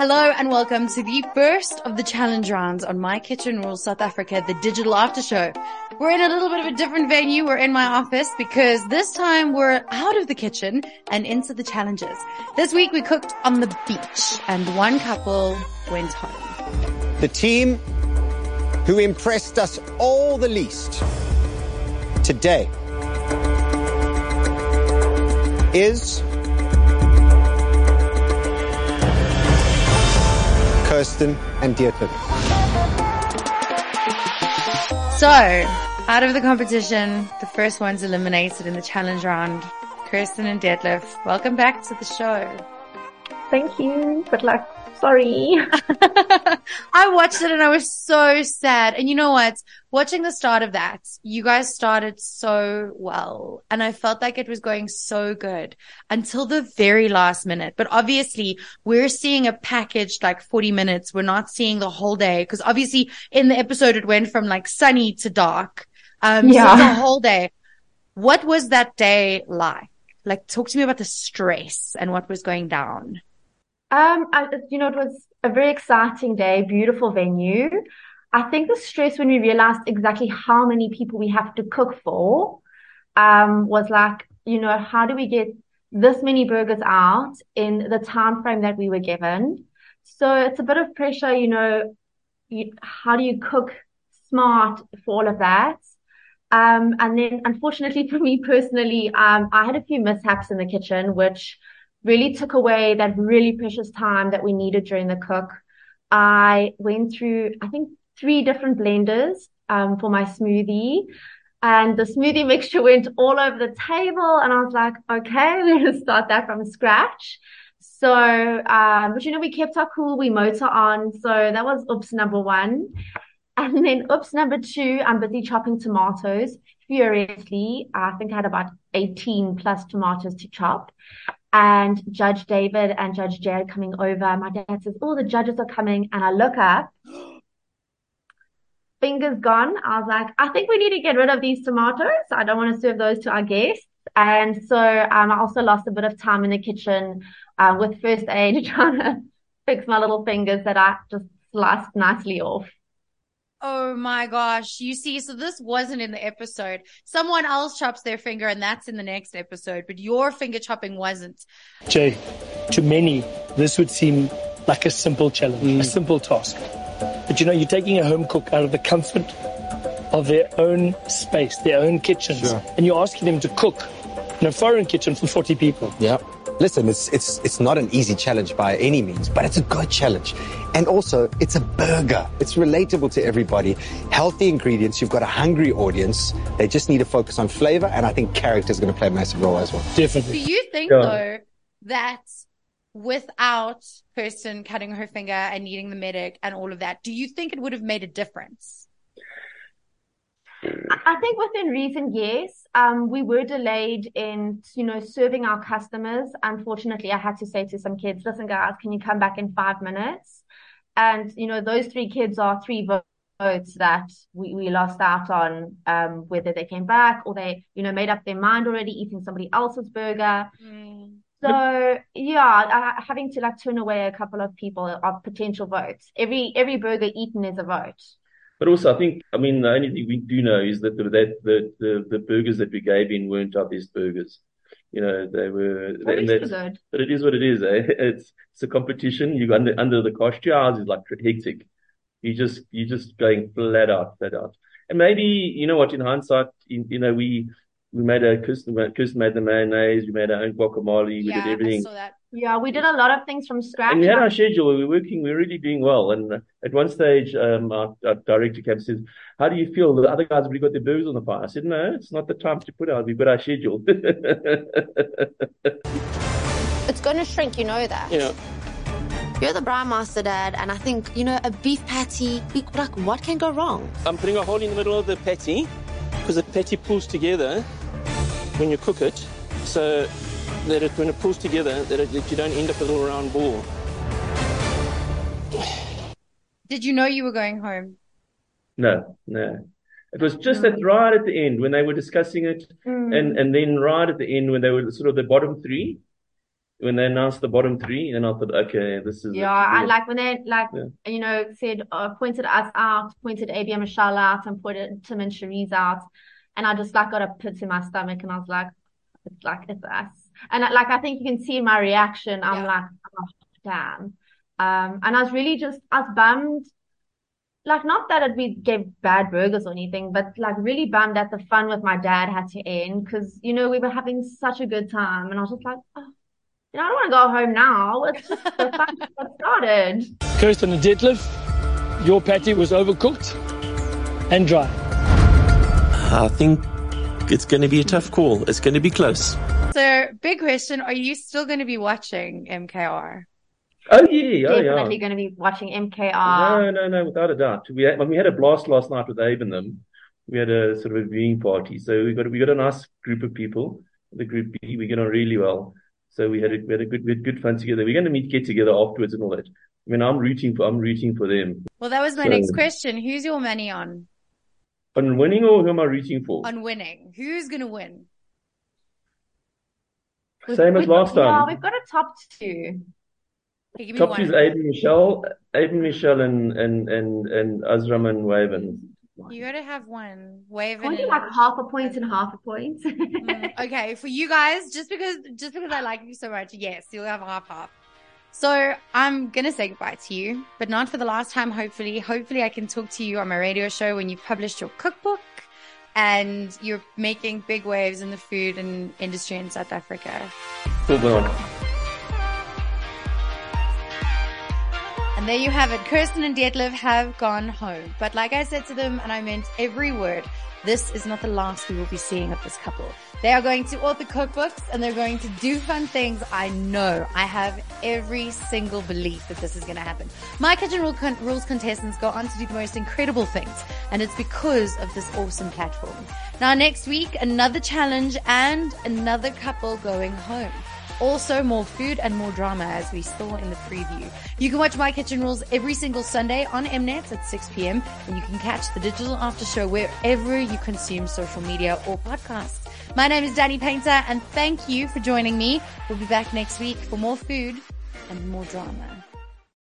Hello and welcome to the first of the challenge rounds on My Kitchen Rules South Africa, the digital after show. We're in a little bit of a different venue. We're in my office because this time we're out of the kitchen and into the challenges. This week we cooked on the beach and one couple went home. The team who impressed us all the least today is Kirsten and Detlef. So, out of the competition, the first ones eliminated in the challenge round, Kirsten and Detlef. Welcome back to the show. Thank you. Good luck. Sorry. I watched it and I was so sad. And you know what? Watching the start of that, you guys started so well. And I felt like it was going so good until the very last minute. But obviously we're seeing a packaged like 40 minutes. We're not seeing the whole day because obviously in the episode it went from like sunny to dark. So the whole day. What was that day like? Like talk to me about the stress and what was going down. It was a very exciting day, beautiful venue. I think the stress when we realized exactly how many people we have to cook for, was like, how do we get this many burgers out in the time frame that we were given? So it's a bit of pressure, how do you cook smart for all of that? And then unfortunately for me personally, I had a few mishaps in the kitchen, which really took away that really precious time that we needed during the cook. I went through, I think, 3 different blenders for my smoothie, and the smoothie mixture went all over the table, and I was like, okay, we're going to start that from scratch. So, but we kept our cool, we motor on. So that was oops number 1. And then oops number 2, I'm busy chopping tomatoes furiously. I think I had about 18 plus tomatoes to chop. And Judge David and Judge Jared coming over. My dad says, oh, the judges are coming. And I look up, fingers gone. I was like, I think we need to get rid of these tomatoes. I don't want to serve those to our guests. And so I also lost a bit of time in the kitchen with first aid, trying to fix my little fingers that I just sliced nicely off. Oh my gosh. You see, so this wasn't in the episode. Someone else chops their finger and that's in the next episode, but your finger chopping wasn't. Jay, to many, this would seem like a simple challenge, a simple task. But you're taking a home cook out of the comfort of their own space, their own kitchens, and you're asking them to cook in a foreign kitchen for 40 people. Yeah. Listen, it's not an easy challenge by any means, but it's a good challenge. And also, it's a burger. It's relatable to everybody. Healthy ingredients. You've got a hungry audience. They just need to focus on flavor, and I think character is going to play a massive role as well. Definitely. Do you think, though, that without Kirsten cutting her finger and needing the medic and all of that, do you think it would have made a difference? I think within reason, yes. We were delayed in, serving our customers. Unfortunately, I had to say to some kids, listen, guys, can you come back in 5 minutes? And, those 3 kids are 3 votes that we lost out on, whether they came back or they, made up their mind already eating somebody else's burger. So, having to turn away a couple of people of potential votes. Every burger eaten is a vote. But also, the only thing we do know is that the burgers that we gave in weren't our best burgers. They were. Good. But it is what it is. Eh? It's a competition. You under the cost. 2 hours is like hectic. You just going flat out. And maybe in hindsight, we made Kirsten made the mayonnaise. We made our own guacamole. We did everything. I saw that. Yeah, we did a lot of things from scratch. And we had our schedule. We were working. We were really doing well. And at one stage, our director came and says, how do you feel? The other guys have already got their burgers on the fire. I said, no, it's not the time to put out. We've got our schedule. It's going to shrink, you know that. Yeah. You're the Braai Master, Dad, and I think, a beef patty, what can go wrong? I'm putting a hole in the middle of the patty because the patty pulls together when you cook it. So that when it pulls together, that you don't end up with a little round ball. Did you know you were going home? No. It was just right at the end when they were discussing it, and then right at the end when they were sort of the bottom 3, When they announced the bottom three, and I thought, okay, this is Yeah, and like when they Yeah. said pointed us out, pointed AB Michelle out, and pointed Tim and Cherise out, and I just like got a pit in my stomach, and I was like, it's us, and I think you can see in my reaction, I'm like, oh, damn, and I was bummed. Like, not that we gave bad burgers or anything, but like really bummed that the fun with my dad had to end because, we were having such a good time. And I was just like, oh, I don't want to go home now. It's just the fun got started. Kirsten and Detlef, your patty was overcooked and dry. I think it's going to be a tough call. It's going to be close. So, big question. Are you still going to be watching MKR? Oh yeah, Definitely going to be watching MKR. No, without a doubt. We had a blast last night with Abe and them. We had a sort of a viewing party. So we got a nice group of people. The group B, we get on really well. So we had good fun together. We're going to get together afterwards and all that. I mean, I'm rooting for them. Well, that was my next question. Who's your money on? On winning, or who am I rooting for? On winning. Who's going to win? Same as last time. Yeah, we've got a top two. Okay, give me Top one. two is Aiden Michelle, and Azram and Waven. You got to have one. Waven. Only like half a point and half a point. Okay, for you guys, just because I like you so much, yes, you'll have half. So I'm gonna say goodbye to you, but not for the last time. Hopefully I can talk to you on my radio show when you've published your cookbook and you're making big waves in the food and industry in South Africa. Cool on. And there you have it. Kirsten and Detlef have gone home. But like I said to them, and I meant every word, this is not the last we will be seeing of this couple. They are going to author cookbooks and they're going to do fun things. I know. I have every single belief that this is going to happen. My Kitchen Rules contestants go on to do the most incredible things. And it's because of this awesome platform. Now next week, another challenge and another couple going home. Also more food and more drama as we saw in the preview. You can watch My Kitchen Rules every single Sunday on Mnet at 6 p.m. and you can catch the digital after show wherever you consume social media or podcasts. My name is Danny Painter and thank you for joining me. We'll be back next week for more food and more drama.